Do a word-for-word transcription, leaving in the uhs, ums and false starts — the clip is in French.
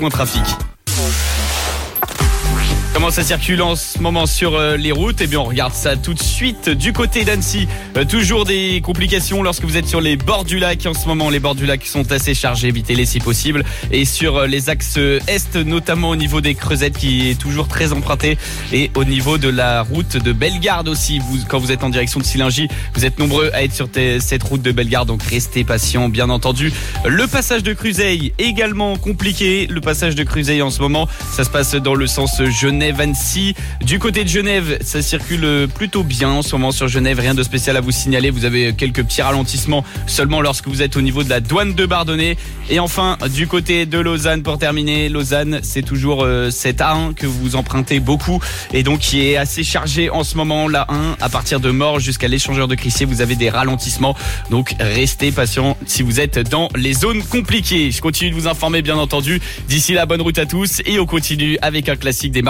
Point trafic. Comment ça circule en ce moment sur euh, les routes? Eh bien, on regarde ça tout de suite. Du côté d'Annecy, euh, toujours des complications lorsque vous êtes sur les bords du lac. En ce moment, les bords du lac sont assez chargés. Évitez-les si possible. Et sur euh, les axes est, notamment au niveau des Creusettes, qui est toujours très emprunté. Et au niveau de la route de Bellegarde aussi. Vous, quand vous êtes en direction de Sillingy, vous êtes nombreux à être sur t- cette route de Bellegarde. Donc, restez patients, bien entendu. Le passage de Cruseille, également compliqué. Le passage de Cruseille en ce moment, ça se passe dans le sens Genève Annecy. Du côté de Genève, ça circule plutôt bien en ce moment sur Genève. Rien de spécial à vous signaler. Vous avez quelques petits ralentissements seulement lorsque vous êtes au niveau de la douane de Bardonnay. Et enfin, du côté de Lausanne, pour terminer, Lausanne, c'est toujours euh, cette A un que vous empruntez beaucoup et donc qui est assez chargée en ce moment. La un, à partir de Morges jusqu'à l'échangeur de Crissier, vous avez des ralentissements. Donc restez patients si vous êtes dans les zones compliquées. Je continue de vous informer, bien entendu. D'ici là, bonne route à tous et on continue avec un classique des